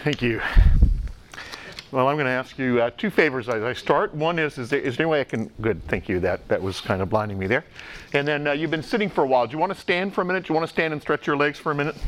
Thank you. Well, I'm going to ask you two favors as I start. One is there any way I can... Good, thank you. That was kind of blinding me there. And then you've been sitting for a while. Do you want to stand for a minute? Do you want to stand and stretch your legs for a minute?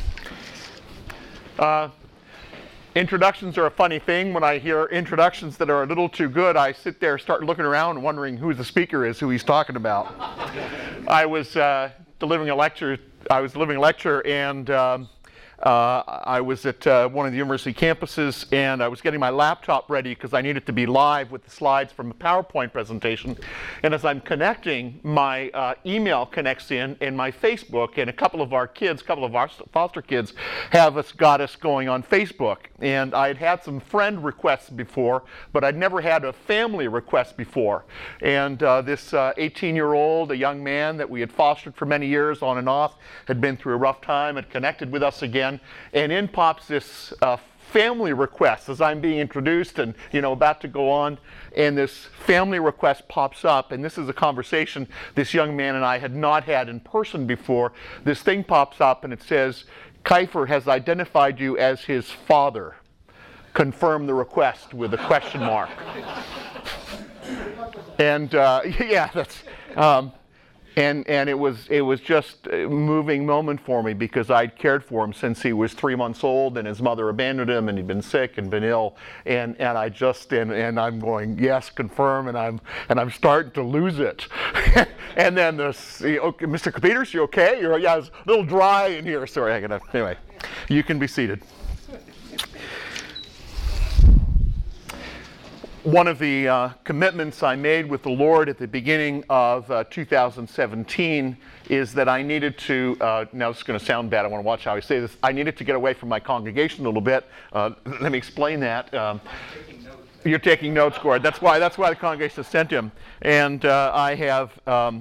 Introductions are a funny thing. When I hear introductions that are a little too good, I sit there, start looking around, wondering who the speaker is, who he's talking about. I was delivering a lecture, and I was at one of the university campuses, and I was getting my laptop ready because I needed to be live with the slides from a PowerPoint presentation. And as I'm connecting, my email connects in, and my Facebook, and a couple of our foster kids got us going on Facebook. And I had had some friend requests before, but I'd never had a family request before. And this 18-year-old, a young man that we had fostered for many years on and off, had been through a rough time, had connected with us again. And in pops this family request as I'm being introduced and about to go on, and this family request pops up, and this is a conversation this young man and I had not had in person before. This thing pops up and it says, "Kiefer has identified you as his father. Confirm the request," with a question mark. And yeah, that's and it was just a moving moment for me because I'd cared for him since he was 3 months old, and his mother abandoned him, and he'd been sick and been ill, and I'm going, yes, confirm, and I'm starting to lose it. And then this, okay, Mr. Kapeters, you okay? Yeah, it's a little dry in here. Sorry, anyway, you can be seated. One of the commitments I made with the Lord at the beginning of 2017 is that I needed to, now this is going to sound bad, I want to watch how I say this, I needed to get away from my congregation a little bit. Let me explain that. You're taking notes, Gord. That's why the congregation sent him. And I have...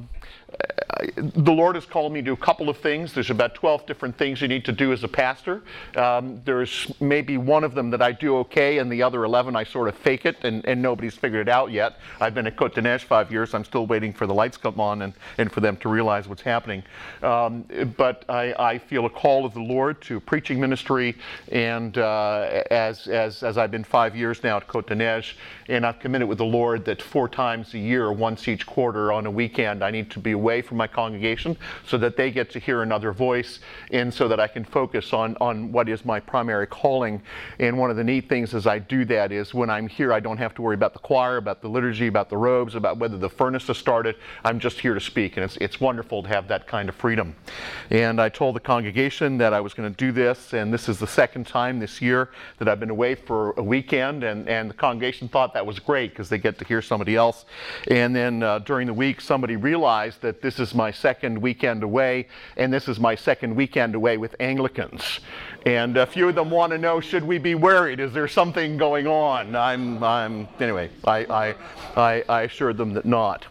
the Lord has called me to a couple of things. There's about 12 different things you need to do as a pastor. There's maybe one of them that I do okay, and the other 11 I sort of fake it, and nobody's figured it out yet. I've been at Côte des Neiges 5 years. I'm still waiting for the lights to come on and for them to realize what's happening. But I feel a call of the Lord to preaching ministry, and as I've been 5 years now at Côte des Neiges, and I've committed with the Lord that 4 times a year, once each quarter on a weekend, I need to be away from my congregation so that they get to hear another voice, and so that I can focus on what is my primary calling. And one of the neat things as I do that is when I'm here, I don't have to worry about the choir, about the liturgy, about the robes, about whether the furnace has started. I'm just here to speak, and it's wonderful to have that kind of freedom. And I told the congregation that I was going to do this, and this is the second time this year that I've been away for a weekend, and the congregation thought that was great because they get to hear somebody else. And then during the week, somebody realized that this is my second weekend away, and this is my second weekend away with Anglicans. And a few of them want to know, should we be worried? Is there something going on? Anyway, I assured them that not.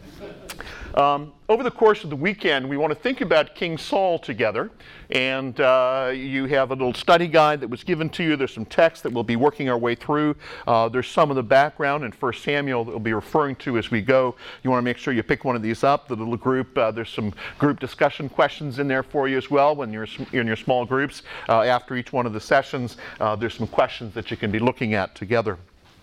Over the course of the weekend, we want to think about King Saul together, and you have a little study guide that was given to you. There's some text that we'll be working our way through. There's some of the background in 1 Samuel that we'll be referring to as we go. You want to make sure you pick one of these up, the little group. There's some group discussion questions in there for you as well when you're in your small groups. After each one of the sessions, there's some questions that you can be looking at together.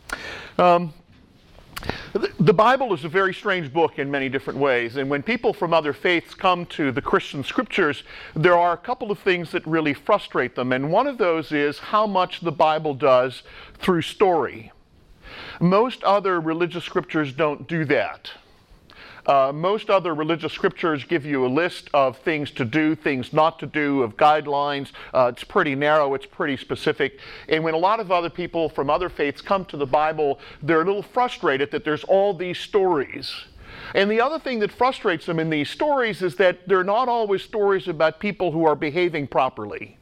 The Bible is a very strange book in many different ways, and when people from other faiths come to the Christian scriptures, there are a couple of things that really frustrate them, and one of those is how much the Bible does through story. Most other religious scriptures don't do that. Most other religious scriptures give you a list of things to do, things not to do, of guidelines. It's pretty narrow, it's pretty specific. And when a lot of other people from other faiths come to the Bible, they're a little frustrated that there's all these stories. And the other thing that frustrates them in these stories is that they're not always stories about people who are behaving properly.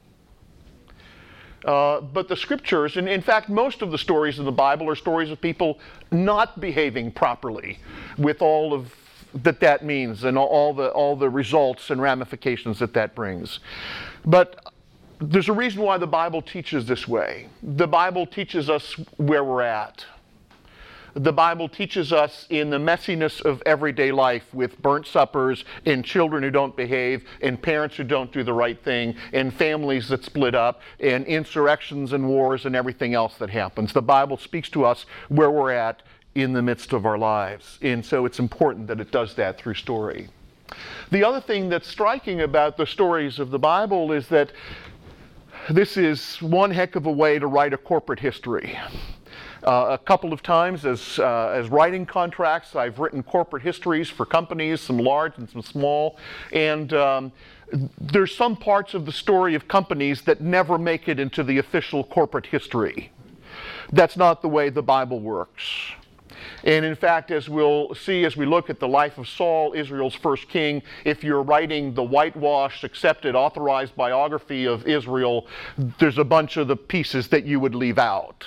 But the scriptures, and in fact most of the stories in the Bible are stories of people not behaving properly, with all of that means and all the results and ramifications that brings. But there's a reason why the Bible teaches this way. The Bible teaches us where we're at. the Bible teaches us in the messiness of everyday life with burnt suppers and children who don't behave and parents who don't do the right thing and families that split up and insurrections and wars and everything else that happens. The Bible speaks to us where we're at in the midst of our lives. And so it's important that it does that through story. The other thing that's striking about the stories of the Bible is that this is one heck of a way to write a corporate history. A couple of times as writing contracts, I've written corporate histories for companies, some large and some small, and there's some parts of the story of companies that never make it into the official corporate history. That's not the way the Bible works. And in fact, as we'll see as we look at the life of Saul, Israel's first king, if you're writing the whitewashed, accepted, authorized biography of Israel, there's a bunch of the pieces that you would leave out.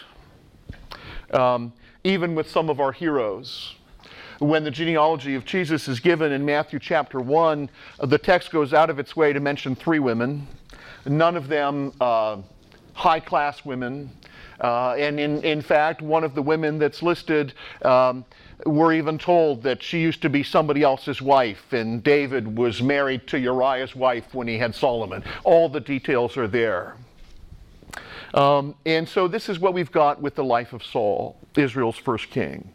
Even with some of our heroes. When the genealogy of Jesus is given in Matthew chapter 1, the text goes out of its way to mention 3 women, none of them high-class women. And in fact, one of the women that's listed, we're even told that she used to be somebody else's wife, and David was married to Uriah's wife when he had Solomon. All the details are there. And so this is what we've got with the life of Saul, Israel's first king.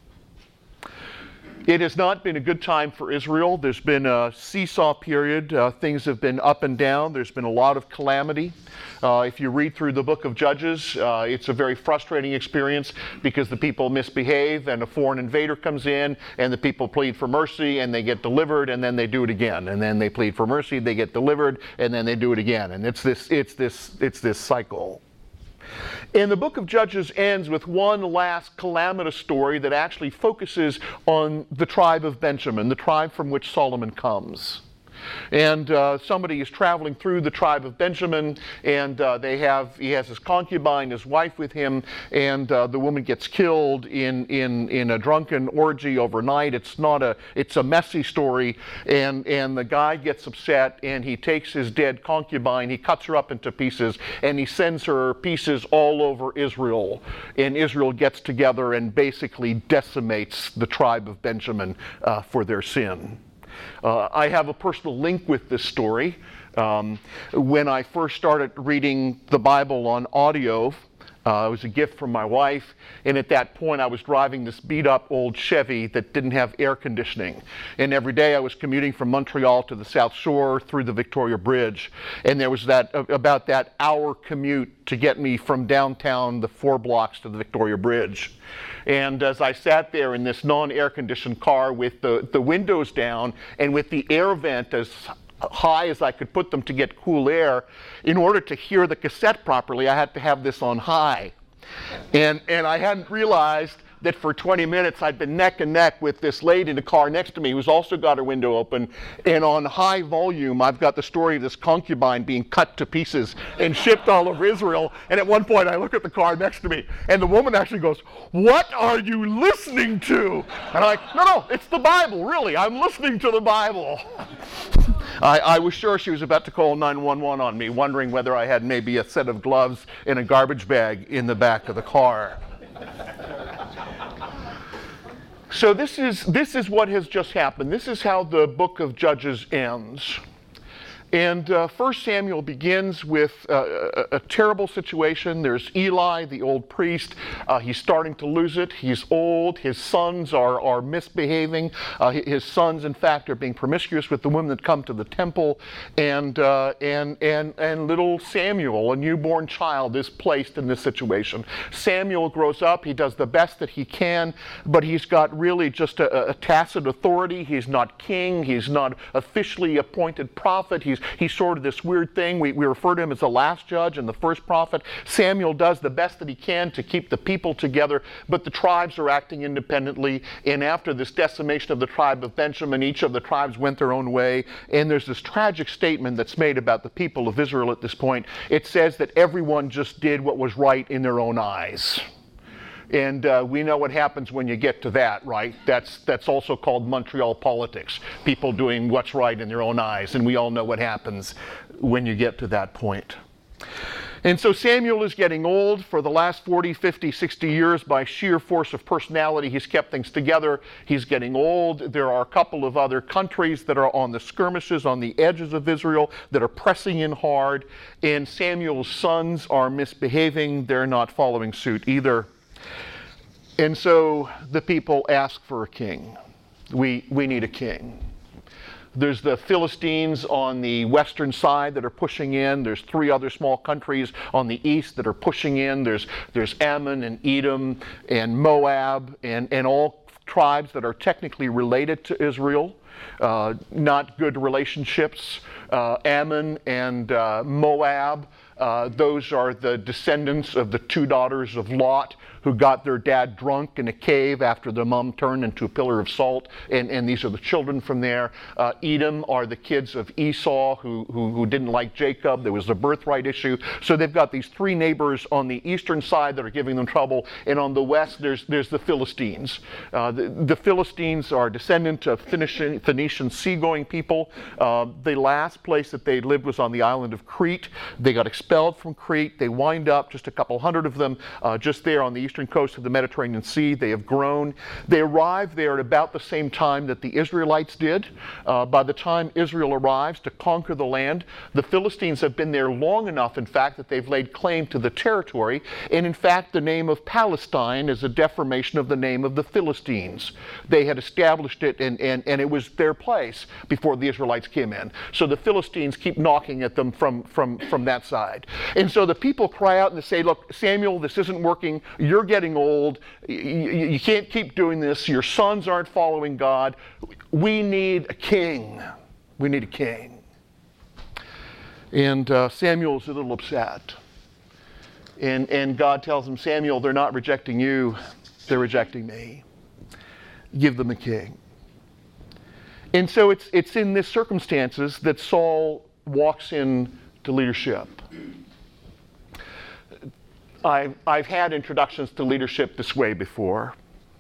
It has not been a good time for Israel. There's been a seesaw period. Things have been up and down. There's been a lot of calamity. If you read through the book of Judges, it's a very frustrating experience because the people misbehave and a foreign invader comes in and the people plead for mercy and they get delivered and then they do it again. And then they plead for mercy, they get delivered, and then they do it again. And it's this cycle. And the book of Judges ends with one last calamitous story that actually focuses on the tribe of Benjamin, the tribe from which Solomon comes. And somebody is traveling through the tribe of Benjamin, and he has his concubine, his wife with him, and the woman gets killed in a drunken orgy overnight. It's a messy story, and the guy gets upset, and he takes his dead concubine, he cuts her up into pieces, and he sends her pieces all over Israel. And Israel gets together and basically decimates the tribe of Benjamin for their sin. I have a personal link with this story. When I first started reading the Bible on audio, it was a gift from my wife, and at that point I was driving this beat-up old Chevy that didn't have air conditioning. And every day I was commuting from Montreal to the South Shore through the Victoria Bridge, and there was about that hour commute to get me from downtown the 4 blocks to the Victoria Bridge. And as I sat there in this non-air-conditioned car with the windows down and with the air vent as high as I could put them to get cool air, in order to hear the cassette properly, I had to have this on high. And I hadn't realized that for 20 minutes I'd been neck and neck with this lady in the car next to me who's also got her window open, and on high volume I've got the story of this concubine being cut to pieces and shipped all over Israel. And at one point I look at the car next to me and the woman actually goes, "What are you listening to?" And I'm like, no, it's the Bible, really, I'm listening to the Bible. I was sure she was about to call 911 on me, wondering whether I had maybe a set of gloves and a garbage bag in the back of the car. So this is what has just happened. This is how the book of Judges ends. And 1 Samuel begins with a terrible situation. There's Eli, the old priest. He's starting to lose it. He's old. His sons are misbehaving. His sons, in fact, are being promiscuous with the women that come to the temple. And little Samuel, a newborn child, is placed in this situation. Samuel grows up. He does the best that he can, but he's got really just a tacit authority. He's not king. He's not officially appointed prophet. He's sort of this weird thing. We refer to him as the last judge and the first prophet. Samuel does the best that he can to keep the people together, but the tribes are acting independently. And after this decimation of the tribe of Benjamin, each of the tribes went their own way. And there's this tragic statement that's made about the people of Israel at this point. It says that everyone just did what was right in their own eyes. And we know what happens when you get to that, right? That's also called Montreal politics. People doing what's right in their own eyes. And we all know what happens when you get to that point. And so Samuel is getting old. For the last 40, 50, 60 years, by sheer force of personality, he's kept things together. He's getting old. There are a couple of other countries that are on the skirmishes, on the edges of Israel, that are pressing in hard. And Samuel's sons are misbehaving. They're not following suit either. And so the people ask for a king. We need a king. There's the Philistines on the western side that are pushing in. There's 3 other small countries on the east that are pushing in. There's Ammon and Edom and Moab and all tribes that are technically related to Israel. Not good relationships. Ammon and Moab, those are the descendants of the 2 daughters of Lot, who got their dad drunk in a cave after their mom turned into a pillar of salt, and these are the children from there. Edom are the kids of Esau who didn't like Jacob. There was a birthright issue. So they've got these 3 neighbors on the eastern side that are giving them trouble, and on the west there's the Philistines. The Philistines are descendant of Phoenician seagoing people. The last place that they lived was on the island of Crete. They got expelled from Crete. They wind up, just a couple hundred of them, just there on the eastern coast of the Mediterranean Sea. They have grown. They arrived there at about the same time that the Israelites did. By the time Israel arrives to conquer the land, the Philistines have been there long enough, in fact, that they've laid claim to the territory. And in fact, the name of Palestine is a deformation of the name of the Philistines. They had established it, and it was their place before the Israelites came in. So the Philistines keep knocking at them from that side. And so the people cry out and they say, look, Samuel, this isn't working. You're getting old. You can't keep doing this. Your sons aren't following God. We need a king. We need a king. And Samuel's a little upset. And God tells him, Samuel, they're not rejecting you. They're rejecting me. Give them a king. And so it's in these circumstances that Saul walks into leadership. I've had introductions to leadership this way before.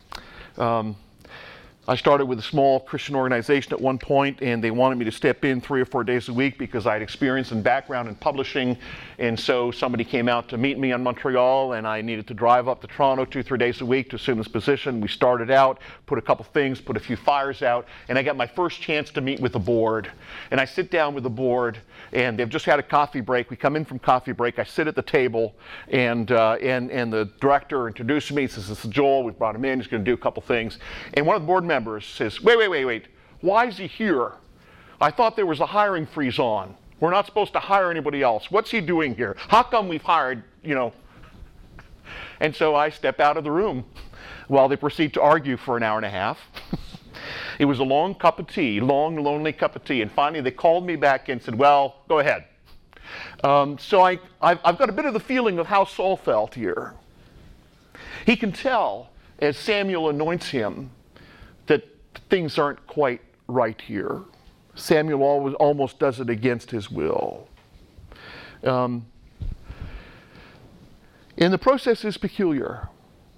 I started with a small Christian organization at one point, and they wanted me to step in 3 or 4 days a week because I had experience and background in publishing. And so somebody came out to meet me in Montreal, and I needed to drive up to Toronto 2 or 3 days a week to assume this position. We started out, put a couple things, put a few fires out, and I got my first chance to meet with the board. And I sit down with the board, and they've just had a coffee break. We come in from coffee break. I sit at the table, and the director introduces me. He says, "This is Joel. We've brought him in. He's going to do a couple things." And one of the board members says, wait. Why is he here? I thought there was a hiring freeze on. We're not supposed to hire anybody else. What's he doing here? How come we've hired, And so I step out of the room while they proceed to argue for an hour and a half. It was a long cup of tea, long, lonely cup of tea. And finally they called me back and said, well, go ahead. So I've got a bit of the feeling of how Saul felt here. He can tell as Samuel anoints him that things aren't quite right here. Samuel almost does it against his will. And the process is peculiar.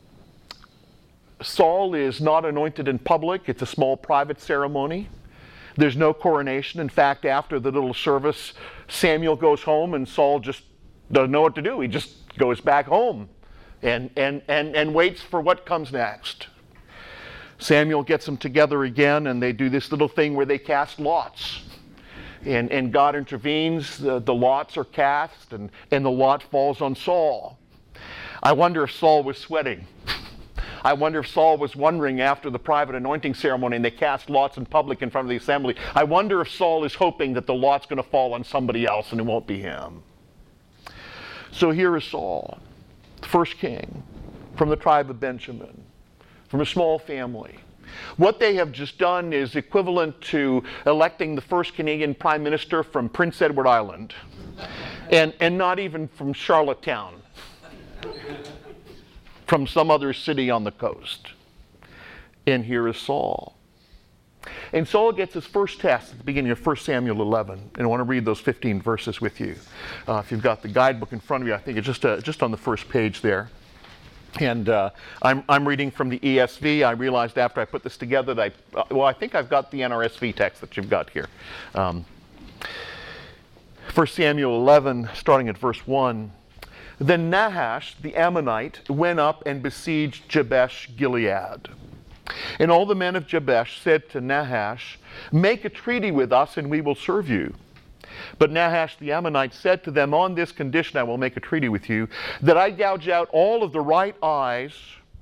Saul is not anointed in public. It's a small private ceremony. There's no coronation. In fact, after the little service, Samuel goes home and Saul just doesn't know what to do. He just goes back home and waits for what comes next. Samuel gets them together again, and they do this little thing where they cast lots. And God intervenes. The lots are cast, and the lot falls on Saul. I wonder if Saul was sweating. I wonder if Saul was wondering after the private anointing ceremony and they cast lots in public in front of the assembly. I wonder if Saul is hoping that the lot's going to fall on somebody else and it won't be him. So here is Saul, the first king from the tribe of Benjamin, from a small family. What they have just done is equivalent to electing the first Canadian Prime Minister from Prince Edward Island, and not even from Charlottetown, from some other city on the coast. And here is Saul. And Saul gets his first test at the beginning of 1 Samuel 11. And I want to read those 15 verses with you. If you've got the guidebook in front of you, I think it's just on the first page there. And I'm reading from the ESV. I realized after I put this together that I think I've got the NRSV text that you've got here. 1 Samuel 11, starting at verse 1. Then Nahash the Ammonite went up and besieged Jabesh Gilead. And all the men of Jabesh said to Nahash, "Make a treaty with us, and we will serve you." But Nahash the Ammonite said to them, "On this condition I will make a treaty with you, that I gouge out all of your right eyes,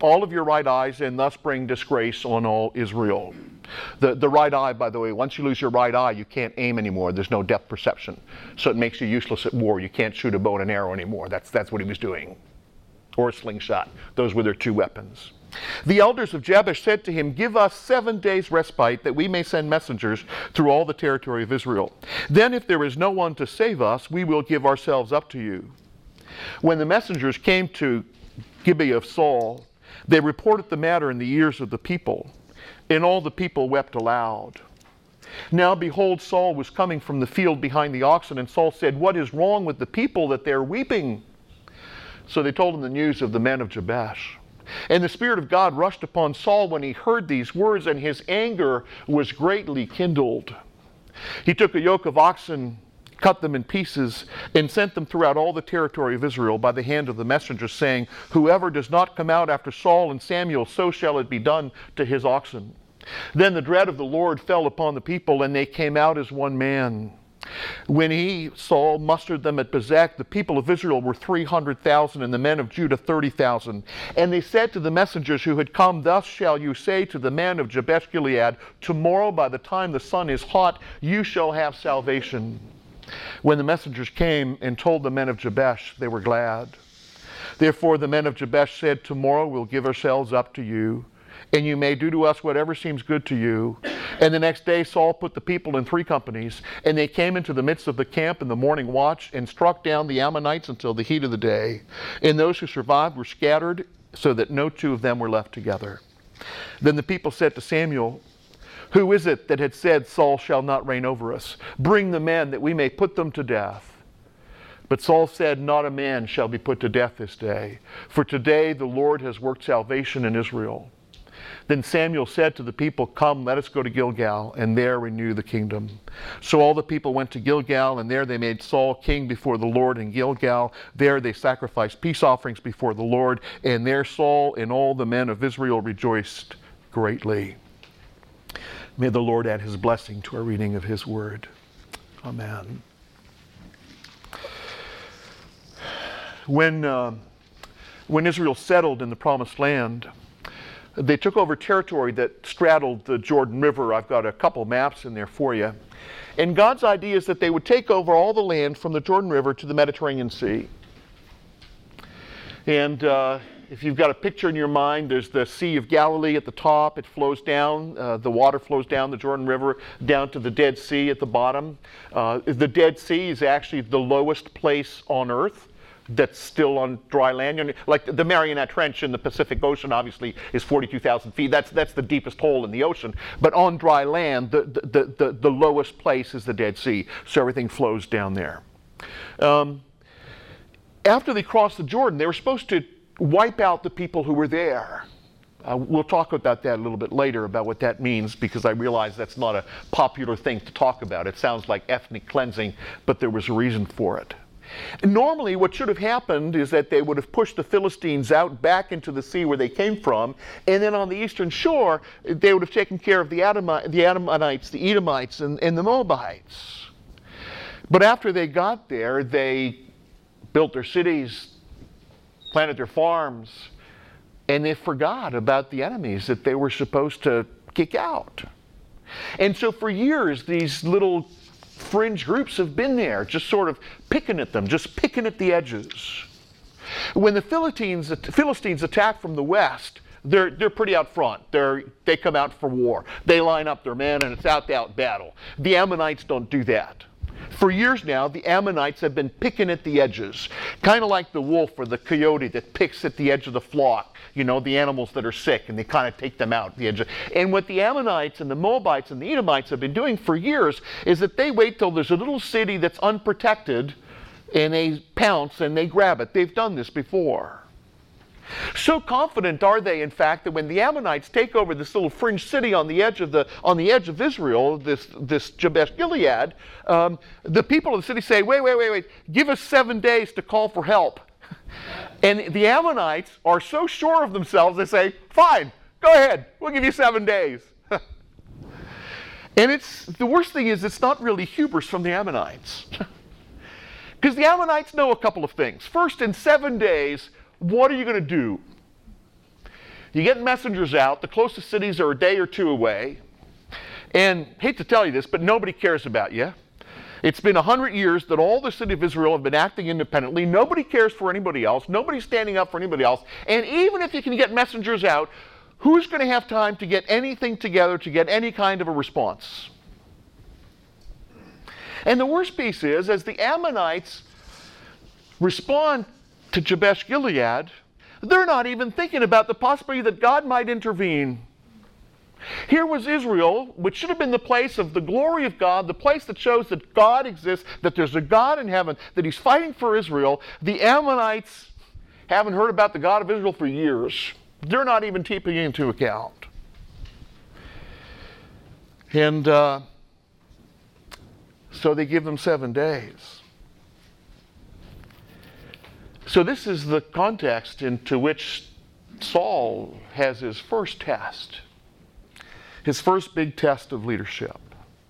and thus bring disgrace on all Israel." The right eye, by the way, once you lose your right eye, you can't aim anymore. There's no depth perception. So it makes you useless at war. You can't shoot a bow and an arrow anymore. That's what he was doing. Or a slingshot. Those were their two weapons. The elders of Jabesh said to him, "Give us 7 days' respite, that we may send messengers through all the territory of Israel. Then if there is no one to save us, we will give ourselves up to you." When the messengers came to Gibeah of Saul, they reported the matter in the ears of the people, and all the people wept aloud. Now behold, Saul was coming from the field behind the oxen, and Saul said, "What is wrong with the people that they're weeping?" So they told him the news of the men of Jabesh. And the Spirit of God rushed upon Saul when he heard these words, and his anger was greatly kindled. He took a yoke of oxen, cut them in pieces, and sent them throughout all the territory of Israel by the hand of the messengers, saying, "Whoever does not come out after Saul and Samuel, so shall it be done to his oxen." Then the dread of the Lord fell upon the people, and they came out as one man. When Saul, mustered them at Bezek, the people of Israel were 300,000, and the men of Judah 30,000. And they said to the messengers who had come, "Thus shall you say to the men of Jabesh Gilead, tomorrow by the time the sun is hot, you shall have salvation." When the messengers came and told the men of Jabesh, they were glad. Therefore the men of Jabesh said, "Tomorrow we'll give ourselves up to you, and you may do to us whatever seems good to you." And the next day Saul put the people in 3 companies, and they came into the midst of the camp in the morning watch, and struck down the Ammonites until the heat of the day. And those who survived were scattered, so that no 2 of them were left together. Then the people said to Samuel, "Who is it that had said, 'Saul shall not reign over us'? Bring the men, that we may put them to death." But Saul said, "Not a man shall be put to death this day, for today the Lord has worked salvation in Israel." Then Samuel said to the people, "Come, let us go to Gilgal, and there renew the kingdom." So all the people went to Gilgal, and there they made Saul king before the Lord in Gilgal. There they sacrificed peace offerings before the Lord, and there Saul and all the men of Israel rejoiced greatly. May the Lord add his blessing to our reading of his word. Amen. When Israel settled in the Promised Land, they took over territory that straddled the Jordan River. I've got a couple maps in there for you. And God's idea is that they would take over all the land from the Jordan River to the Mediterranean Sea. And if you've got a picture in your mind, there's the Sea of Galilee at the top. It flows down, the water flows down the Jordan River down to the Dead Sea at the bottom. The Dead Sea is actually the lowest place on earth that's still on dry land. Like the Mariana Trench in the Pacific Ocean obviously is 42,000 feet. That's the deepest hole in the ocean. But on dry land, the lowest place is the Dead Sea. So everything flows down there. After they crossed the Jordan, they were supposed to wipe out the people who were there. We'll talk about that a little bit later, about what that means, because I realize that's not a popular thing to talk about. It sounds like ethnic cleansing, but there was a reason for it. Normally, what should have happened is that they would have pushed the Philistines out back into the sea where they came from, and then on the eastern shore, they would have taken care of the Ammonites, the Edomites, and the Moabites. But after they got there, they built their cities, planted their farms, and they forgot about the enemies that they were supposed to kick out. And so for years, these little fringe groups have been there, just sort of picking at them, just picking at the edges. When the Philistines attack from the west, they're pretty out front. They come out for war. They line up their men, and it's out battle. The Ammonites don't do that. For years now, the Ammonites have been picking at the edges, kind of like the wolf or the coyote that picks at the edge of the flock, the animals that are sick, and they kind of take them out at the edge. And what the Ammonites and the Moabites and the Edomites have been doing for years is that they wait till there's a little city that's unprotected, and they pounce and they grab it. They've done this before. So confident are they, in fact, that when the Ammonites take over this little fringe city on the edge of Israel, this Jabesh Gilead, the people of the city say, wait, give us 7 days to call for help. And the Ammonites are so sure of themselves, they say, fine, go ahead, we'll give you 7 days. And the worst thing is it's not really hubris from the Ammonites. Because the Ammonites know a couple of things. First, in 7 days, what are you going to do? You get messengers out. The closest cities are a day or two away. And hate to tell you this, but nobody cares about you. It's been 100 years that all the city of Israel have been acting independently. Nobody cares for anybody else. Nobody's standing up for anybody else. And even if you can get messengers out, who's going to have time to get anything together to get any kind of a response? And the worst piece is, as the Ammonites respond to Jabesh Gilead, they're not even thinking about the possibility that God might intervene. Here was Israel, which should have been the place of the glory of God, the place that shows that God exists, that there's a God in heaven, that he's fighting for Israel. The Ammonites haven't heard about the God of Israel for years. They're not even taking it into account. And so they give them 7 days. So this is the context into which Saul has his first test, his first big test of leadership.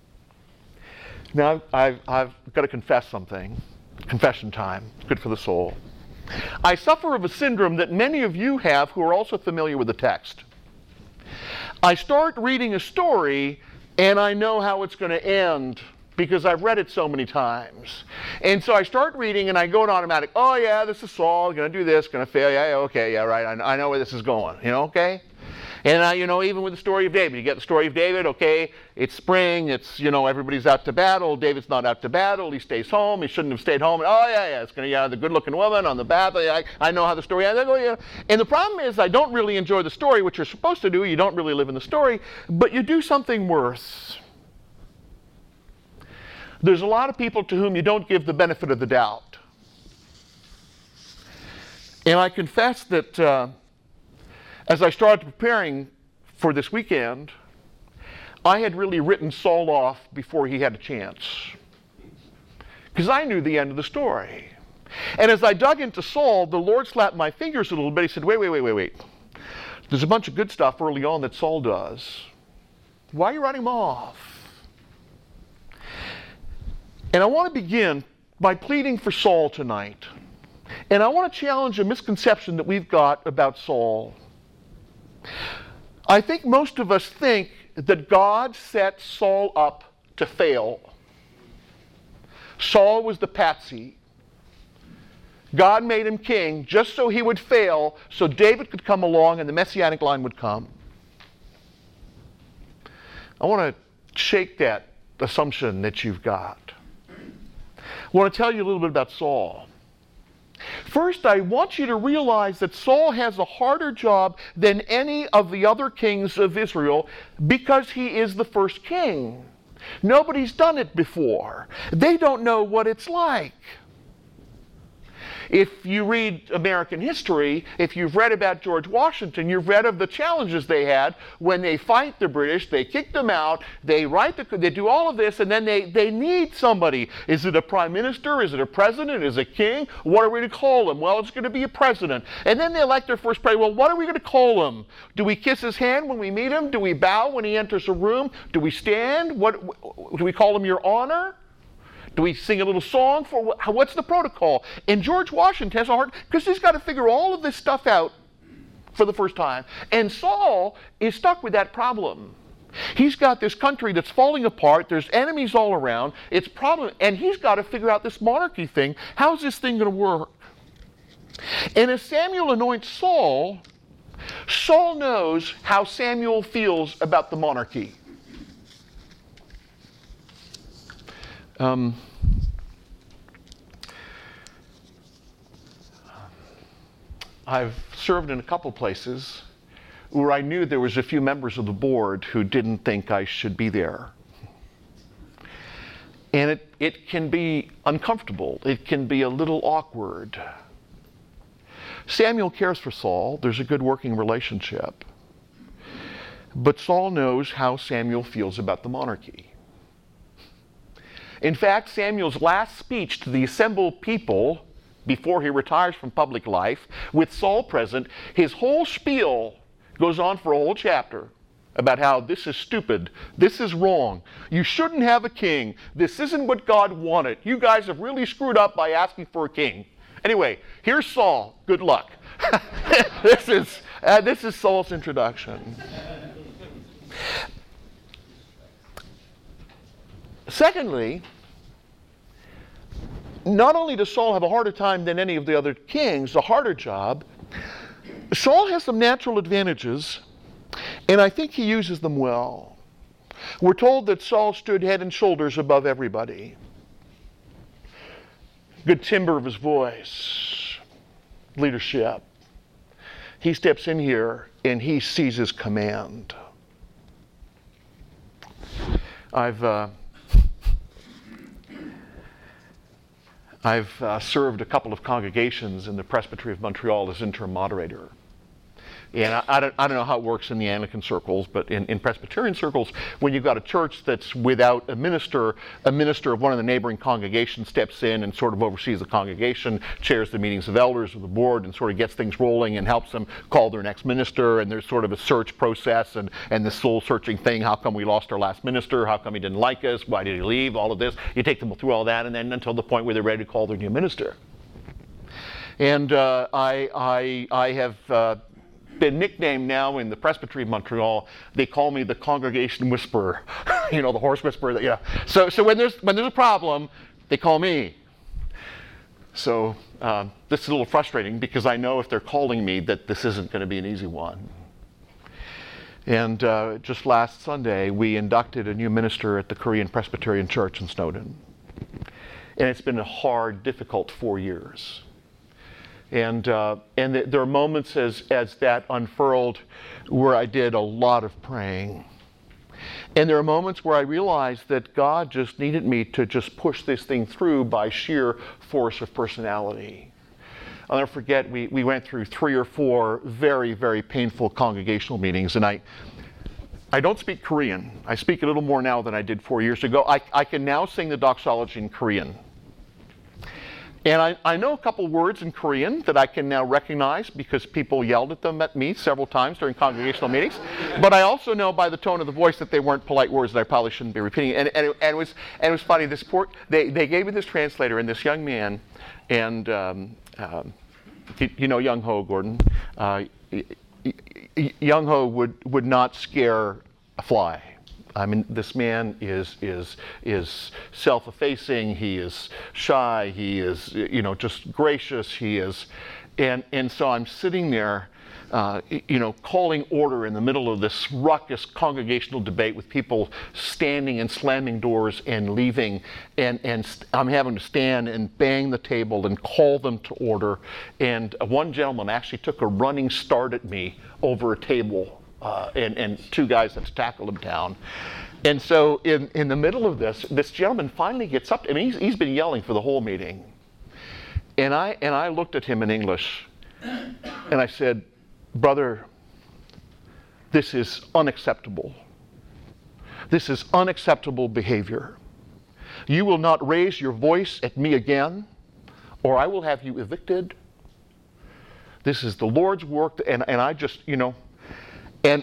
Now, I've got to confess something. Confession time. Good for the soul. I suffer of a syndrome that many of you have who are also familiar with the text. I start reading a story and I know how it's going to end because I've read it so many times. And so I start reading and I go in automatic, oh yeah, this is Saul, going to do this, going to fail, yeah, okay, yeah, right, I know where this is going, okay? And even with the story of David, you get the story of David, okay, it's spring, it's, everybody's out to battle, David's not out to battle, he stays home, he shouldn't have stayed home, and oh yeah, it's going to, the good-looking woman on the battle, I know how the story ends. And the problem is I don't really enjoy the story, which you're supposed to do, you don't really live in the story, but you do something worse. There's a lot of people to whom you don't give the benefit of the doubt. And I confess that as I started preparing for this weekend, I had really written Saul off before he had a chance. Because I knew the end of the story. And as I dug into Saul, the Lord slapped my fingers a little bit. He said, wait. There's a bunch of good stuff early on that Saul does. Why are you writing him off? And I want to begin by pleading for Saul tonight. And I want to challenge a misconception that we've got about Saul. I think most of us think that God set Saul up to fail. Saul was the patsy. God made him king just so he would fail, so David could come along and the Messianic line would come. I want to shake that assumption that you've got. I want to tell you a little bit about Saul. First, I want you to realize that Saul has a harder job than any of the other kings of Israel because he is the first king. Nobody's done it before. They don't know what it's like. If you read American history, if you've read about George Washington, you've read of the challenges they had when they fight the British, they kick them out, they do all of this, and then they need somebody. Is it a prime minister? Is it a president? Is it a king? What are we to call him? Well, it's going to be a president. And then they elect their first president. Well, what are we going to call him? Do we kiss his hand when we meet him? Do we bow when he enters a room? Do we stand? Do we call him Your Honor? Do we sing a little song? What's the protocol? And George Washington has a hard, because he's got to figure all of this stuff out for the first time. And Saul is stuck with that problem. He's got this country that's falling apart. There's enemies all around. It's problem, and he's got to figure out this monarchy thing. How's this thing going to work? And as Samuel anoints Saul, Saul knows how Samuel feels about the monarchy. I've served in a couple places where I knew there was a few members of the board who didn't think I should be there. And it can be uncomfortable. It can be a little awkward. Samuel cares for Saul. There's a good working relationship. But Saul knows how Samuel feels about the monarchy. In fact, Samuel's last speech to the assembled people before he retires from public life, with Saul present, his whole spiel goes on for a whole chapter about how this is stupid, this is wrong, you shouldn't have a king, this isn't what God wanted, you guys have really screwed up by asking for a king. Anyway, here's Saul, good luck. This is Saul's introduction. Secondly, not only does Saul have a harder time than any of the other kings, a harder job, Saul has some natural advantages, and I think he uses them well. We're told that Saul stood head and shoulders above everybody. Good timbre of his voice, leadership. He steps in here and he seizes command. I've served a couple of congregations in the Presbytery of Montreal as interim moderator. And I don't know how it works in the Anglican circles, but in Presbyterian circles, when you've got a church that's without a minister of one of the neighboring congregations steps in and sort of oversees the congregation, chairs the meetings of elders of the board, and sort of gets things rolling and helps them call their next minister. And there's sort of a search process and this soul-searching thing. How come we lost our last minister? How come he didn't like us? Why did he leave? All of this. You take them through all that, and then until the point where they're ready to call their new minister. And I have been nicknamed now in the Presbytery of Montreal. They call me the congregation whisperer. The horse whisperer. So when there's a problem, they call me. So this is a little frustrating because I know if they're calling me that this isn't going to be an easy one. And just last Sunday, we inducted a new minister at the Korean Presbyterian Church in Snowdon. And it's been a hard, difficult 4 years. And there are moments as that unfurled where I did a lot of praying. And there are moments where I realized that God just needed me to just push this thing through by sheer force of personality. I'll never forget, we went through 3 or 4 very, very painful congregational meetings. And I don't speak Korean. I speak a little more now than I did 4 years ago. I can now sing the doxology in Korean. And I know a couple words in Korean that I can now recognize because people yelled at them at me several times during congregational meetings. But I also know by the tone of the voice that they weren't polite words that I probably shouldn't be repeating. And it was funny. They gave me this translator and this young man, and Young Ho, Gordon. Young Ho would not scare a fly. I mean, this man is self-effacing. He is shy. He is, just gracious. He is, and so I'm sitting there, calling order in the middle of this ruckus congregational debate with people standing and slamming doors and leaving, and I'm having to stand and bang the table and call them to order. And one gentleman actually took a running start at me over a table. And 2 guys had to tackle him down. And so in the middle of this gentleman finally gets up. I mean, he's been yelling for the whole meeting. And I looked at him in English, and I said, "Brother, this is unacceptable. This is unacceptable behavior. You will not raise your voice at me again, or I will have you evicted. This is the Lord's work." And I just, And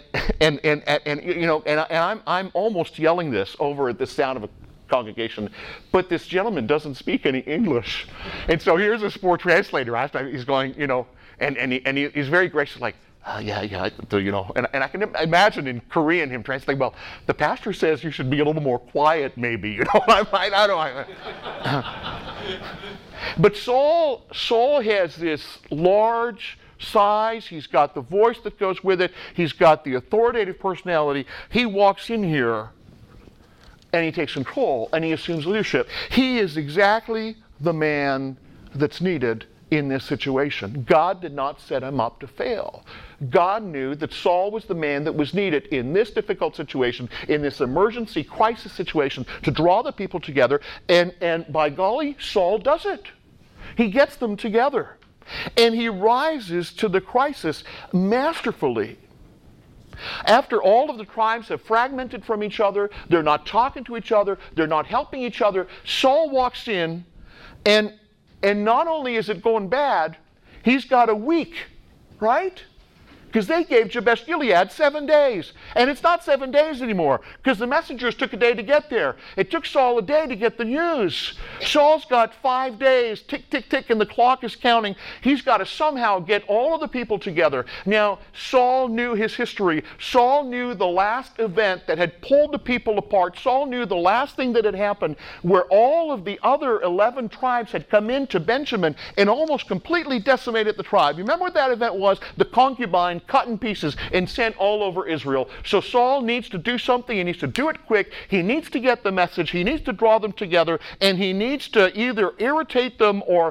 I'm almost yelling this over at the sound of a congregation, but this gentleman doesn't speak any English, and so here's this poor translator. He's going, and he's very gracious, like, yeah, and I can imagine in Korean him translating. Well, the pastor says you should be a little more quiet, maybe. I don't know. But Saul has this large size, he's got the voice that goes with it, he's got the authoritative personality. He walks in here and he takes control and he assumes leadership. He is exactly the man that's needed in this situation. God did not set him up to fail. God knew that Saul was the man that was needed in this difficult situation, in this emergency crisis situation, to draw the people together, and by golly, Saul does it. He gets them together. And he rises to the crisis masterfully. After all of the tribes have fragmented from each other, they're not talking to each other, they're not helping each other, Saul walks in, and And not only is it going bad, he's got a week, right? Because they gave Jabesh Gilead 7 days. And it's not 7 days anymore, because the messengers took a day to get there. It took Saul a day to get the news. Saul's got 5 days, tick, tick, tick, and the clock is counting. He's got to somehow get all of the people together. Now, Saul knew his history. Saul knew the last event that had pulled the people apart. Saul knew the last thing that had happened, where all of the other 11 tribes had come into Benjamin and almost completely decimated the tribe. You remember what that event was? The concubine cut in pieces and sent all over Israel. So Saul needs to do something. He needs to do it quick. He needs to get the message. He needs to draw them together, and he needs to either irritate them or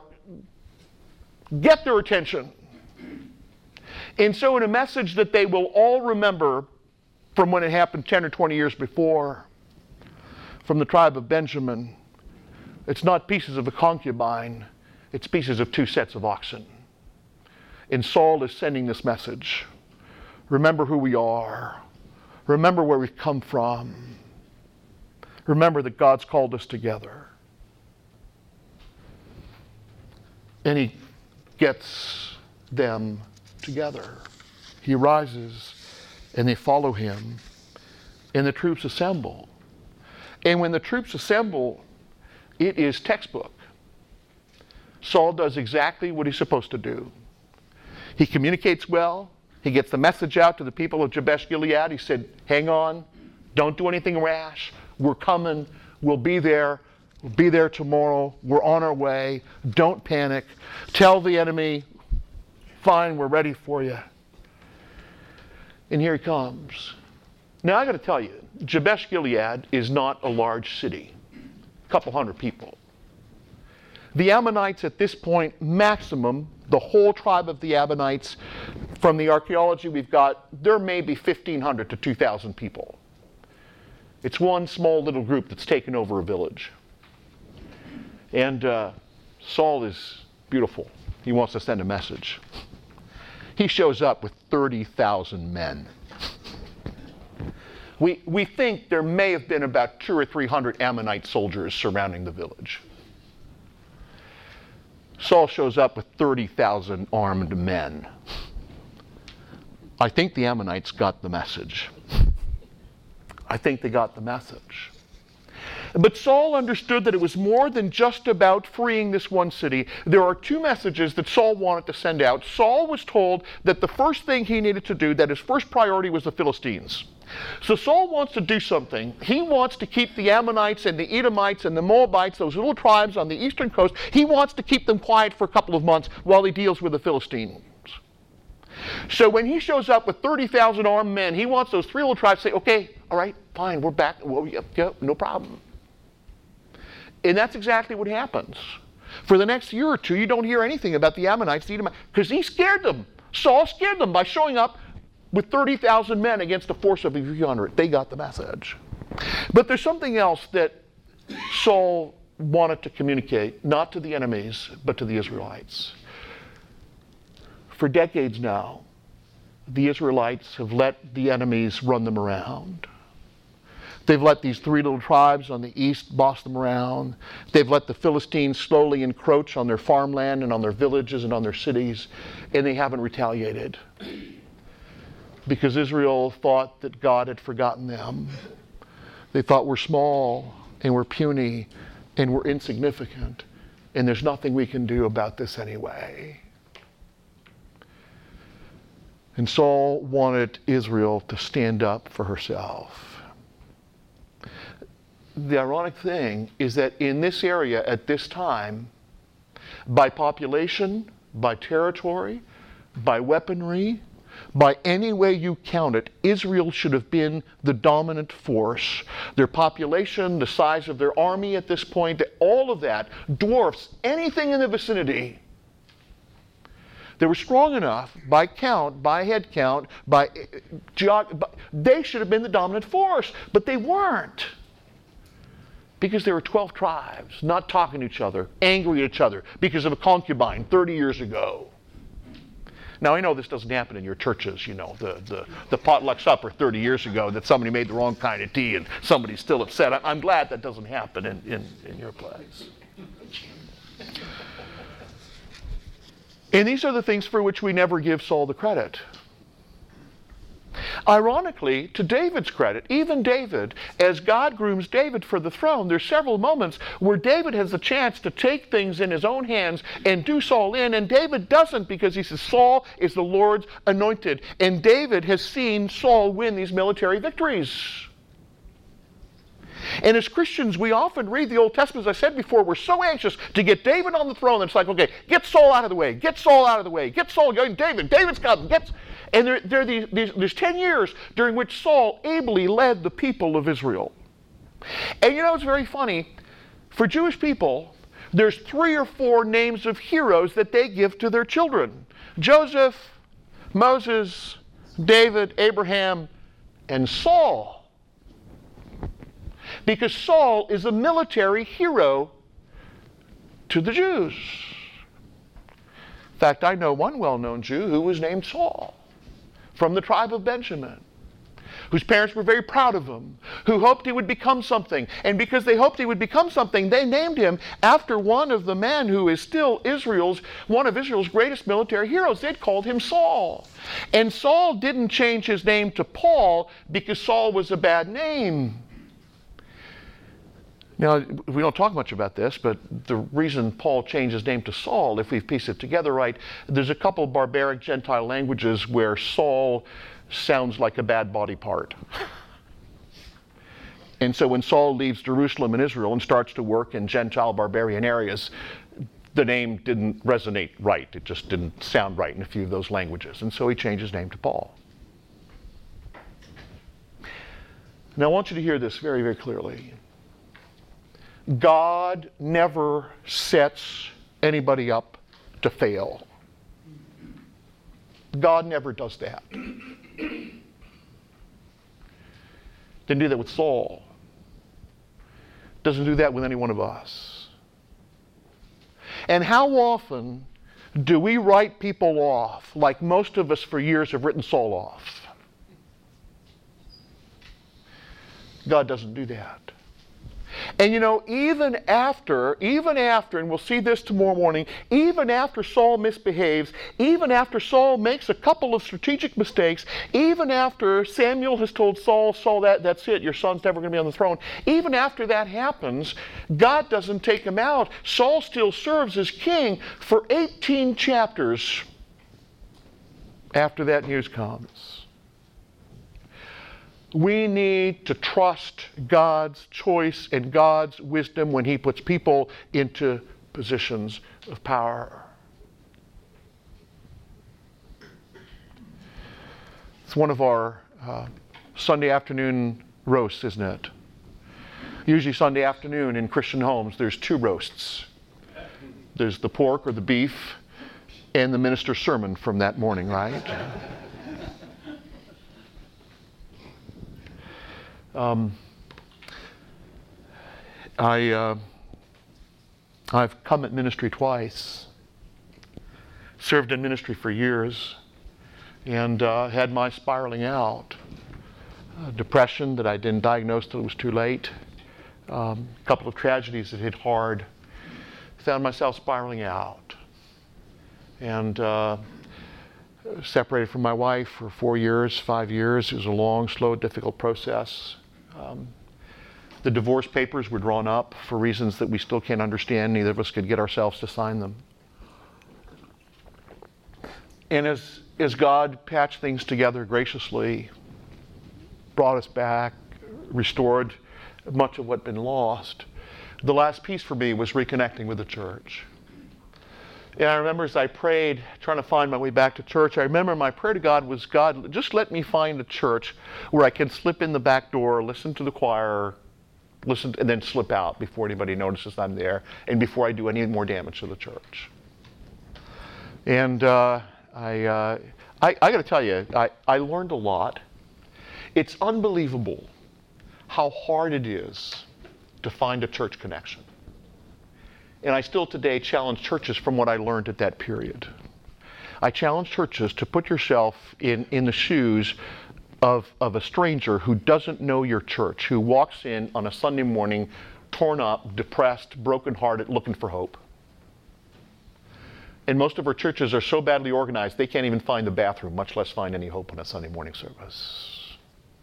get their attention. And so in a message that they will all remember from when it happened 10 or 20 years before, from the tribe of Benjamin, it's not pieces of a concubine, it's pieces of 2 sets of oxen. And Saul is sending this message. Remember who we are. Remember where we've come from. Remember that God's called us together. And he gets them together. He rises and they follow him. And the troops assemble. And when the troops assemble, it is textbook. Saul does exactly what he's supposed to do. He communicates well. He gets the message out to the people of Jabesh Gilead. He said, hang on. Don't do anything rash. We're coming. We'll be there. We'll be there tomorrow. We're on our way. Don't panic. Tell the enemy, fine, we're ready for you. And here he comes. Now, I got to tell you, Jabesh Gilead is not a large city. A couple hundred people. The Ammonites at this point, maximum, the whole tribe of the Ammonites, from the archaeology we've got, there may be 1,500 to 2,000 people. It's one small little group that's taken over a village. And Saul is beautiful. He wants to send a message. He shows up with 30,000 men. We think there may have been about 200 or 300 Ammonite soldiers surrounding the village. Saul shows up with 30,000 armed men. I think the Ammonites got the message. I think they got the message. But Saul understood that it was more than just about freeing this one city. There are 2 messages that Saul wanted to send out. Saul was told that the first thing he needed to do, that his first priority was the Philistines. So Saul wants to do something. He wants to keep the Ammonites and the Edomites and the Moabites, those little tribes on the eastern coast, he wants to keep them quiet for a couple of months while he deals with the Philistines. So when he shows up with 30,000 armed men, he wants those 3 little tribes to say, okay, all right, fine, we're back. Well, yep, no problem. And that's exactly what happens. For the next year or 2, you don't hear anything about the Ammonites, the Edomites, because he scared them. Saul scared them by showing up with 30,000 men against a force of a few hundred. They got the message. But there's something else that Saul wanted to communicate, not to the enemies, but to the Israelites. For decades now, the Israelites have let the enemies run them around. They've let these 3 little tribes on the east boss them around. They've let the Philistines slowly encroach on their farmland and on their villages and on their cities, and they haven't retaliated. Because Israel thought that God had forgotten them. They thought we're small and we're puny and we're insignificant, and there's nothing we can do about this anyway. And Saul wanted Israel to stand up for herself. The ironic thing is that in this area at this time, by population, by territory, by weaponry, by any way you count it, Israel should have been the dominant force. Their population, the size of their army at this point, all of that dwarfs anything in the vicinity. They were strong enough by count, by head count, they should have been the dominant force, but they weren't. Because there were 12 tribes not talking to each other, angry at each other because of a concubine 30 years ago. Now, I know this doesn't happen in your churches, you know, the potluck supper 30 years ago that somebody made the wrong kind of tea and somebody's still upset. I'm glad that doesn't happen in your place. And these are the things for which we never give Saul the credit. Ironically, to David's credit, even David, as God grooms David for the throne, there's several moments where David has the chance to take things in his own hands and do Saul in, and David doesn't, because he says Saul is the Lord's anointed. And David has seen Saul win these military victories. And as Christians, we often read the Old Testament, as I said before, we're so anxious to get David on the throne. And it's like, okay, get Saul out of the way, get Saul out of the way, get Saul going, David's coming, and there are there's 10 years during which Saul ably led the people of Israel. And you know, it's very funny, for Jewish people, there's 3 or 4 names of heroes that they give to their children. Joseph, Moses, David, Abraham, and Saul. Because Saul is a military hero to the Jews. In fact, I know one well-known Jew who was named Saul, from the tribe of Benjamin, whose parents were very proud of him, who hoped he would become something. And because they hoped he would become something, they named him after one of the men who is still one of Israel's greatest military heroes. They'd called him Saul. And Saul didn't change his name to Paul because Saul was a bad name. Now, we don't talk much about this, but the reason Paul changed his name to Saul, if we piece it together right, there's a couple of barbaric Gentile languages where Saul sounds like a bad body part. And so when Saul leaves Jerusalem and Israel and starts to work in Gentile barbarian areas, the name didn't resonate right. It just didn't sound right in a few of those languages. And so he changed his name to Paul. Now I want you to hear this very, very clearly. God never sets anybody up to fail. God never does that. Didn't do that with Saul. Doesn't do that with any one of us. And how often do we write people off, like most of us for years have written Saul off? God doesn't do that. And you know, even after, and we'll see this tomorrow morning, even after Saul misbehaves, even after Saul makes a couple of strategic mistakes, even after Samuel has told Saul, that's it, your son's never going to be on the throne, even after that happens, God doesn't take him out. Saul still serves as king for 18 chapters after that news comes. We need to trust God's choice and God's wisdom when He puts people into positions of power. It's one of our Sunday afternoon roasts, isn't it? Usually Sunday afternoon in Christian homes, there's 2 roasts. There's the pork or the beef and the minister's sermon from that morning, right? I've come at ministry twice, served in ministry for years, and had my spiraling out. Depression that I didn't diagnose till it was too late. A couple of tragedies that hit hard. Found myself spiraling out. And separated from my wife for 4 years, 5 years. It was a long, slow, difficult process. The divorce papers were drawn up for reasons that we still can't understand. Neither of us could get ourselves to sign them. And as God patched things together graciously, brought us back, restored much of what had been lost, the last piece for me was reconnecting with the church. And I remember as I prayed, trying to find my way back to church, I remember my prayer to God was, God, just let me find a church where I can slip in the back door, listen to the choir, and then slip out before anybody notices I'm there, and before I do any more damage to the church. And I got to tell you, I learned a lot. It's unbelievable how hard it is to find a church connection. And I still today challenge churches from what I learned at that period. I challenge churches to put yourself in the shoes of a stranger who doesn't know your church, who walks in on a Sunday morning, torn up, depressed, brokenhearted, looking for hope. And most of our churches are so badly organized, they can't even find the bathroom, much less find any hope on a Sunday morning service.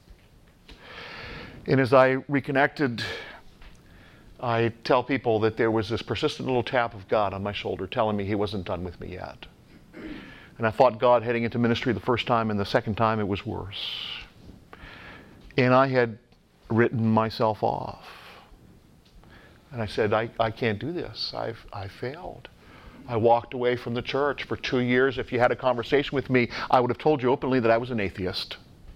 And as I reconnected, I tell people that there was this persistent little tap of God on my shoulder telling me he wasn't done with me yet. And I fought God heading into ministry the first time, and the second time it was worse. And I had written myself off. And I said, I can't do this. I failed. I walked away from the church for 2 years. If you had a conversation with me, I would have told you openly that I was an atheist.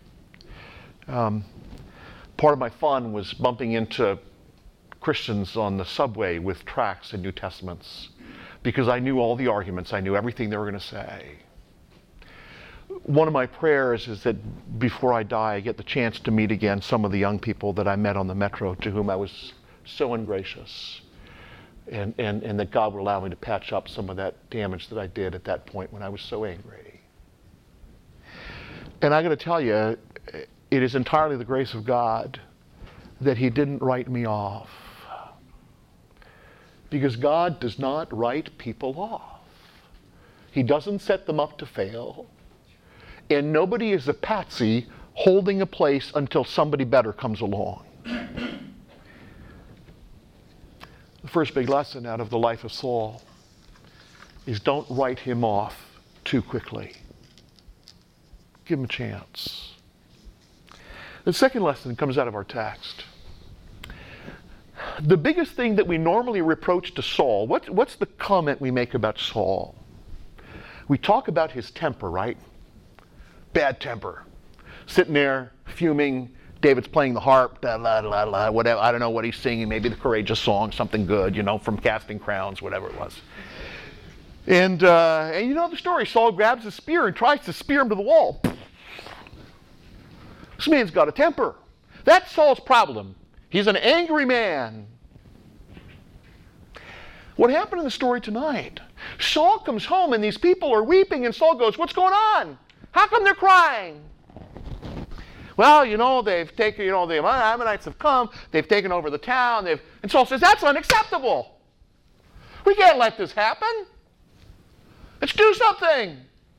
Part of my fun was bumping into Christians on the subway with tracts and New Testaments, because I knew all the arguments. I knew everything they were going to say. One of my prayers is that before I die, I get the chance to meet again some of the young people that I met on the metro, to whom I was so ungracious, and that God would allow me to patch up some of that damage that I did at that point when I was so angry. And I got to tell you, it is entirely the grace of God that he didn't write me off. Because God does not write people off. He doesn't set them up to fail. And nobody is a patsy holding a place until somebody better comes along. The first big lesson out of the life of Saul is don't write him off too quickly. Give him a chance. The second lesson comes out of our text. The biggest thing that we normally reproach to Saul, what's the comment we make about Saul? We talk about his temper, right? Bad temper. Sitting there, fuming. David's playing the harp, whatever. I don't know what he's singing. Maybe the courageous song, something good, from Casting Crowns, whatever it was. And you know the story. Saul grabs his spear and tries to spear him to the wall. This man's got a temper. That's Saul's problem. He's an angry man. What happened in the story tonight? Saul comes home and these people are weeping, and Saul goes, "What's going on? How come they're crying?" Well, they've taken, the Ammonites have come, they've taken over the town, and Saul says, "That's unacceptable. We can't let this happen. Let's do something."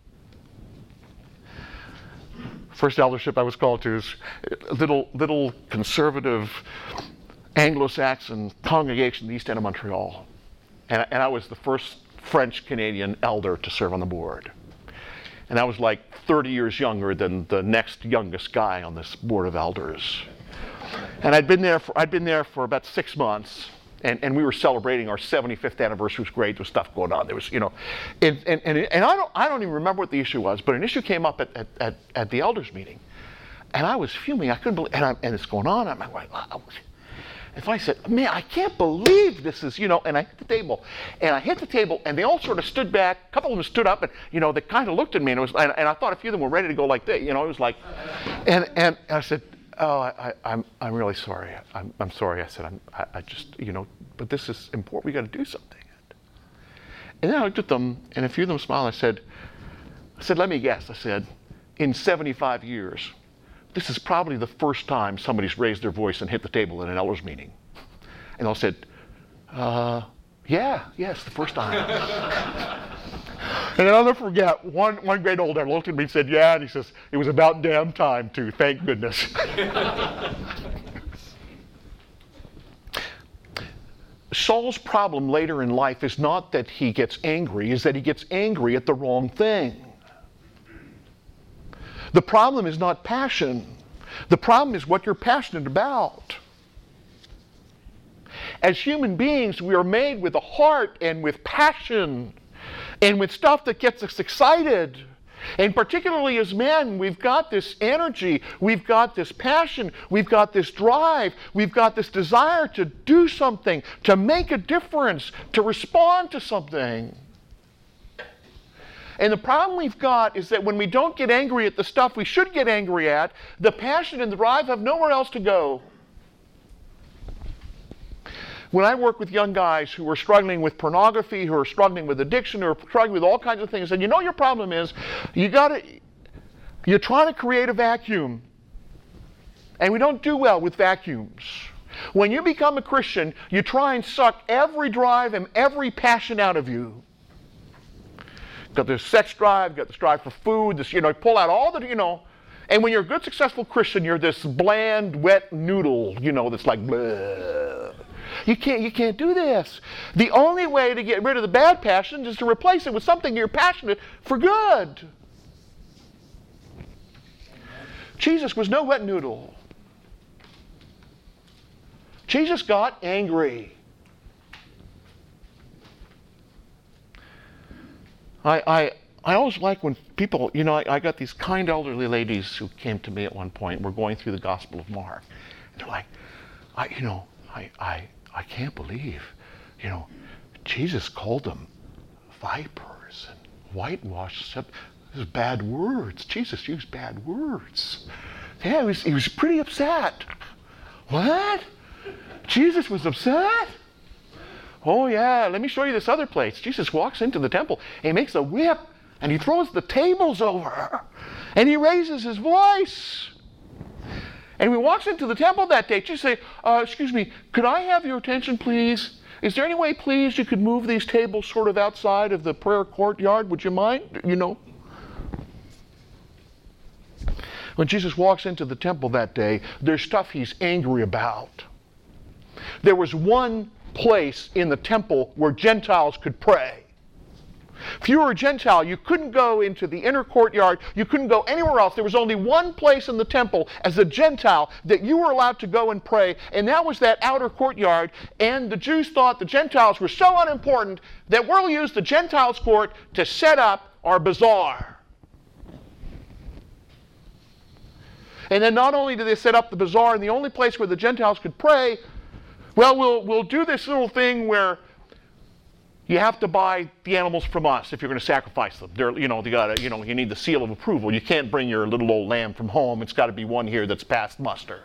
First eldership I was called to is a little conservative Anglo-Saxon congregation in the East End of Montreal. And I was the first French-Canadian elder to serve on the board. And I was like 30 years younger than the next youngest guy on this board of elders. And I'd been there for about 6 months. And we were celebrating our 75th anniversary. It was great. There was stuff going on. There was, and I don't even remember what the issue was, but an issue came up at the elders meeting, and I was fuming. I couldn't believe, and it's going on. I'm like, if I said, "Man, I can't believe this is," and I hit the table, and they all sort of stood back. A couple of them stood up, and they kind of looked at me, and I thought a few of them were ready to go like this. It was like, and I said, "Oh, I'm really sorry. I'm sorry." I said, I just, but this is important. We got to do something. And then I looked at them, and a few of them smiled. I said, "Let me guess." I said, "In 75 years, this is probably the first time somebody's raised their voice and hit the table in an elders meeting." And they all said, yes, the first time." And I'll never forget, one great old elder looked at me and said, "Yeah," and he says, "It was about damn time too, thank goodness." Saul's problem later in life is not that he gets angry, is that he gets angry at the wrong thing. The problem is not passion. The problem is what you're passionate about. As human beings, we are made with a heart and with passion and with stuff that gets us excited. And particularly as men, we've got this energy, we've got this passion, we've got this drive, we've got this desire to do something, to make a difference, to respond to something. And the problem we've got is that when we don't get angry at the stuff we should get angry at, the passion and the drive have nowhere else to go. When I work with young guys who are struggling with pornography, who are struggling with addiction, who are struggling with all kinds of things, and your problem is you're trying to create a vacuum. And we don't do well with vacuums. When you become a Christian, you try and suck every drive and every passion out of you. got this sex drive, got this drive for food, this, pull out all the, and when you're a good, successful Christian, you're this bland, wet noodle, that's like, bleh. You can't do this. The only way to get rid of the bad passions is to replace it with something you're passionate for good. Jesus was no wet noodle. Jesus got angry. I always like when people, I got these kind elderly ladies who came to me at one point. We're going through the Gospel of Mark. And they're like, I can't believe, Jesus called them vipers and whitewashed. Those bad words. Jesus used bad words. Yeah, he was pretty upset. What? Jesus was upset? Oh yeah, let me show you this other place. Jesus walks into the temple and he makes a whip and he throws the tables over and he raises his voice. And when he walks into the temple that day, Jesus say, excuse me, could I have your attention please? Is there any way please you could move these tables sort of outside of the prayer courtyard? Would you mind? When Jesus walks into the temple that day, there's stuff he's angry about. There was one place in the temple where Gentiles could pray. If you were a Gentile, you couldn't go into the inner courtyard. You couldn't go anywhere else. There was only one place in the temple as a Gentile that you were allowed to go and pray, and that was that outer courtyard. And the Jews thought the Gentiles were so unimportant that we'll use the Gentiles' court to set up our bazaar. And then not only did they set up the bazaar and the only place where the Gentiles could pray, well, we'll do this little thing where you have to buy the animals from us if you're going to sacrifice them. You need the seal of approval. You can't bring your little old lamb from home. It's got to be one here that's past muster.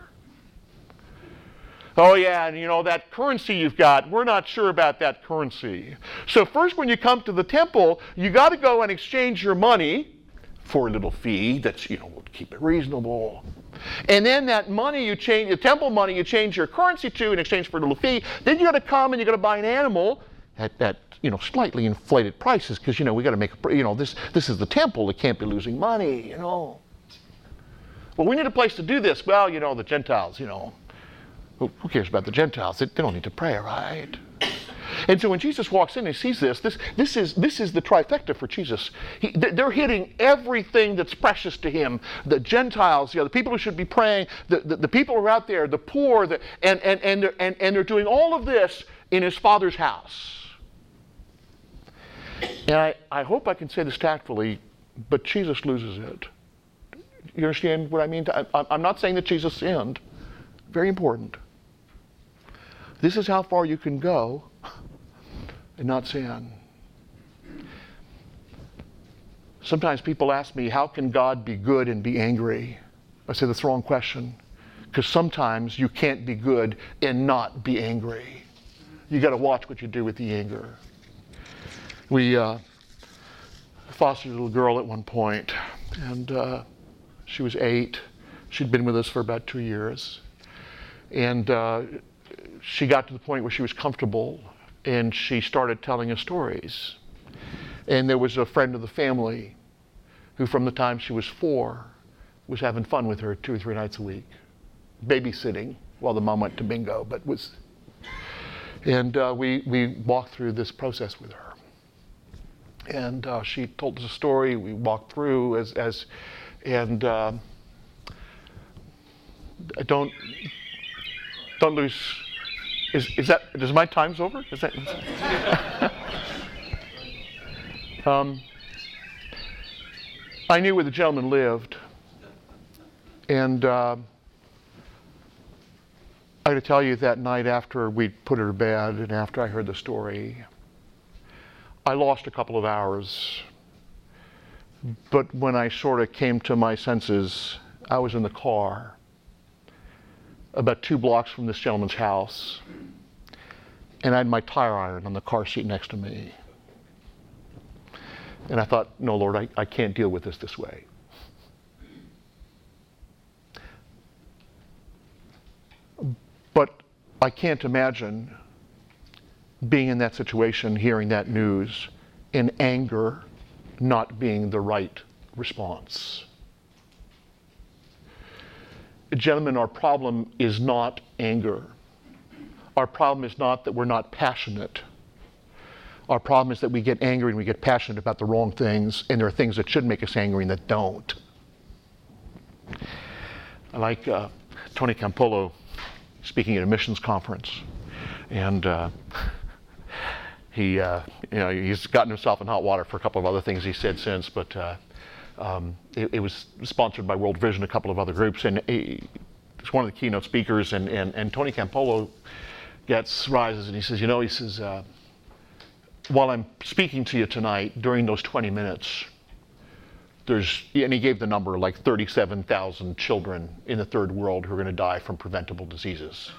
Oh yeah, and that currency you've got, we're not sure about that currency. So first when you come to the temple, you got to go and exchange your money for a little fee that's, would keep it reasonable. And then that money you change, the temple money you change your currency to in exchange for a little fee. Then you got to come and you got to buy an animal at slightly inflated prices because we got to make this is the temple. It can't be losing money. Well, we need a place to do this. Well, the Gentiles. Who cares about the Gentiles? They don't need to pray, right? And so when Jesus walks in and sees this is the trifecta for Jesus. They're hitting everything that's precious to him. The Gentiles, the people who should be praying, the people who are out there, the poor, and they're doing all of this in his Father's house. And I hope I can say this tactfully, but Jesus loses it. You understand what I mean? I'm not saying that Jesus sinned. Very important. This is how far you can go and not sin. Sometimes people ask me, how can God be good and be angry? I say that's the wrong question. Because sometimes you can't be good and not be angry. You got to watch what you do with the anger. We fostered a little girl at one point, and she was 8. She'd been with us for about 2 years. And she got to the point where she was comfortable, and she started telling us stories. And there was a friend of the family who, from the time she was 4, was having fun with her 2 or 3 nights a week, babysitting while the mom went to bingo. And we walked through this process with her. And she told us a story. We walked through and don't lose. Is my time's over? Is that? I knew where the gentleman lived, and I got to tell you that night after we put her to bed and after I heard the story, I lost a couple of hours. But when I sort of came to my senses, I was in the car about 2 blocks from this gentleman's house, and I had my tire iron on the car seat next to me. And I thought, no, Lord, I can't deal with this way. But I can't imagine being in that situation, hearing that news in anger not being the right response. Gentlemen, our problem is not anger. Our problem is not that we're not passionate. Our problem is that we get angry and we get passionate about the wrong things, and there are things that should make us angry and that don't. I like Tony Campolo speaking at a missions conference, and he's gotten himself in hot water for a couple of other things he said since, but it was sponsored by World Vision, a couple of other groups, and he's one of the keynote speakers, and Tony Campolo rises and he says, while I'm speaking to you tonight, during those 20 minutes, and he gave the number, like 37,000 children in the third world who are going to die from preventable diseases.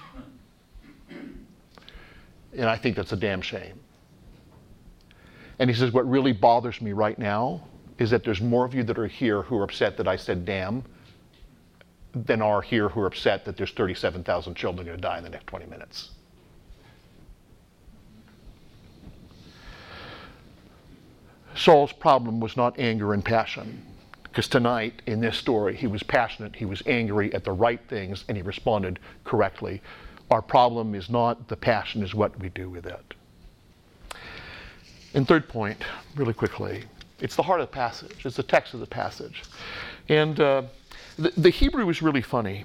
And I think that's a damn shame. And he says, what really bothers me right now is that there's more of you that are here who are upset that I said damn than are here who are upset that there's 37,000 children going to die in the next 20 minutes. Saul's problem was not anger and passion, because tonight in this story he was passionate, he was angry at the right things, and he responded correctly. Our problem is not the passion, is what we do with it. And third point, really quickly, it's the heart of the passage, it's the text of the passage. And the Hebrew is really funny.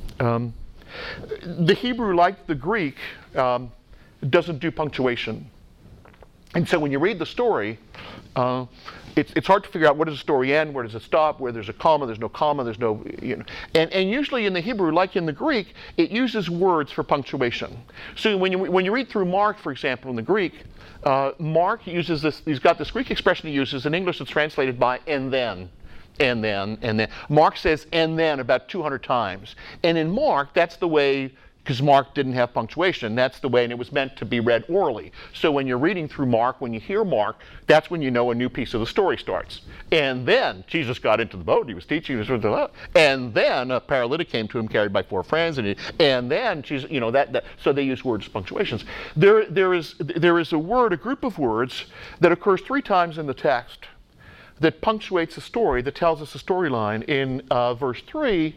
The Hebrew, like the Greek, doesn't do punctuation. And so when you read the story, it's hard to figure out where does the story end, where does it stop, where there's a comma, there's no comma, there's no, And usually in the Hebrew, like in the Greek, it uses words for punctuation. So when you read through Mark, for example, in the Greek, Mark uses this, he's got this Greek expression he uses. In English it's translated by and then. And then. Mark says and then about 200 times. And in Mark, that's the way, because Mark didn't have punctuation, that's the way, and it was meant to be read orally. So when you're reading through Mark, when you hear Mark, that's when you know a new piece of the story starts. And then Jesus got into the boat, he was teaching, and then a paralytic came to him carried by 4 friends, and then Jesus, so they use words as punctuations. There is a word, a group of words that occurs 3 times in the text that punctuates a story, that tells us a storyline. In verse 3,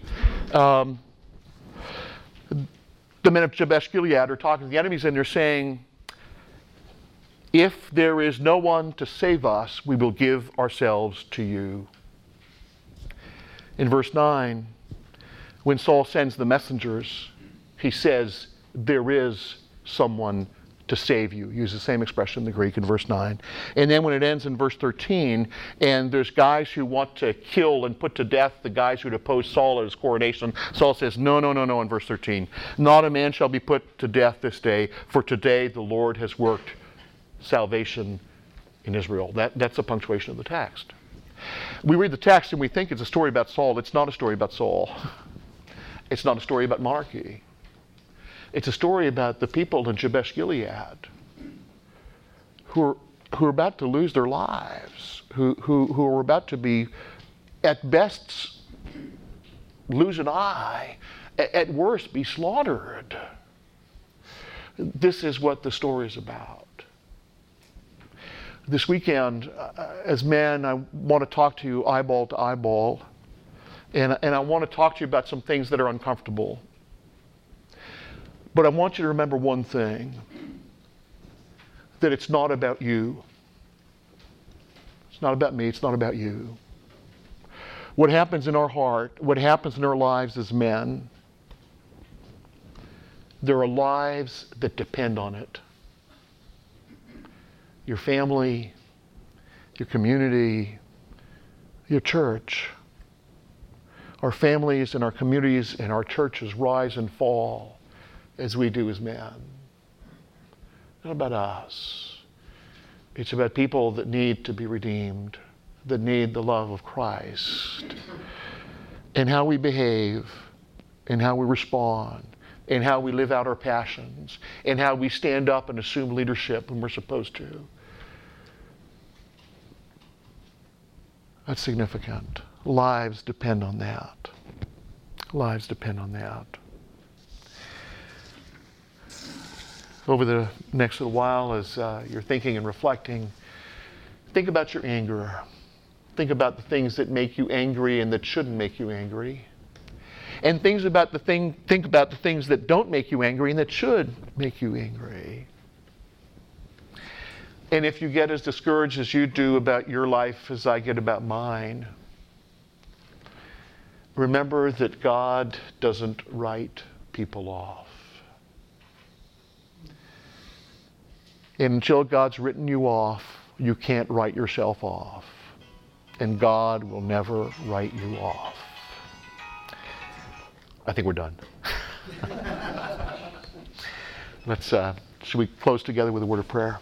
the men of Jabesh Gilead are talking to the enemies, and they're saying, if there is no one to save us, we will give ourselves to you. In verse 9, when Saul sends the messengers, he says, there is someone to save you. Use the same expression in the Greek in verse 9. And then when it ends in verse 13, and there's guys who want to kill and put to death the guys who opposed Saul at his coronation, Saul says, no, in verse 13. Not a man shall be put to death this day, for today the Lord has worked salvation in Israel. That's the punctuation of the text. We read the text and we think it's a story about Saul. It's not a story about Saul. It's not a story about monarchy. It's a story about the people in Jabesh Gilead who are about to lose their lives, who are about to be, at best, lose an eye, at worst, be slaughtered. This is what the story is about. This weekend, as men, I want to talk to you eyeball to eyeball, and I want to talk to you about some things that are uncomfortable. But I want you to remember one thing, that it's not about you. It's not about me, it's not about you. What happens in our heart, what happens in our lives as men, there are lives that depend on it. Your family, your community, your church. Our families and our communities and our churches rise and fall as we do as men. It's not about us. It's about people that need to be redeemed, that need the love of Christ. And how we behave, and how we respond, and how we live out our passions, and how we stand up and assume leadership when we're supposed to. That's significant. Lives depend on that. Lives depend on that. Over the next little while, as you're thinking and reflecting, think about your anger. think about the things that make you angry and that shouldn't make you angry. And think about the things that don't make you angry and that should make you angry. And if you get as discouraged as you do about your life as I get about mine, remember that God doesn't write people off. And until God's written you off, you can't write yourself off. And God will never write you off. I think we're done. Should we close together with a word of prayer?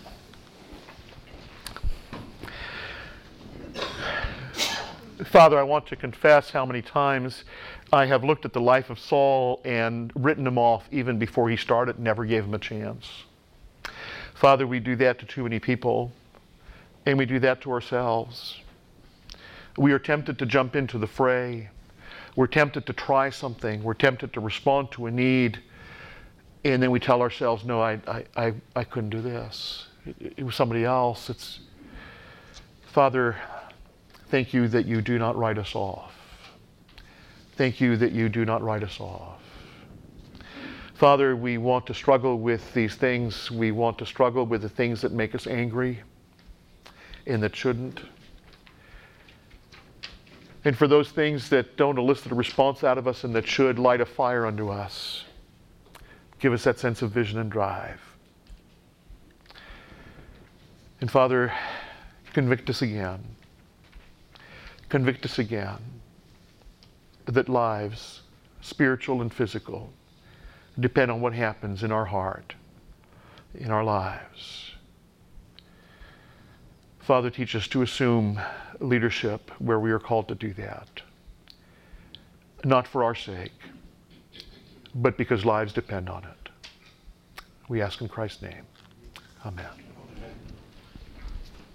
Father, I want to confess how many times I have looked at the life of Saul and written him off even before he started, never gave him a chance. Father, we do that to too many people, and we do that to ourselves. We are tempted to jump into the fray. We're tempted to try something. We're tempted to respond to a need, and then we tell ourselves, no, I couldn't do this. It was somebody else. Father, thank you that you do not write us off. Thank you that you do not write us off. Father, we want to struggle with these things. We want to struggle with the things that make us angry and that shouldn't. And for those things that don't elicit a response out of us and that should, light a fire unto us. Give us that sense of vision and drive. And Father, convict us again. Convict us again that lives, spiritual and physical, depend on what happens in our heart, in our lives. Father, teach us to assume leadership where we are called to do that. Not for our sake, but because lives depend on it. We ask in Christ's name. Amen.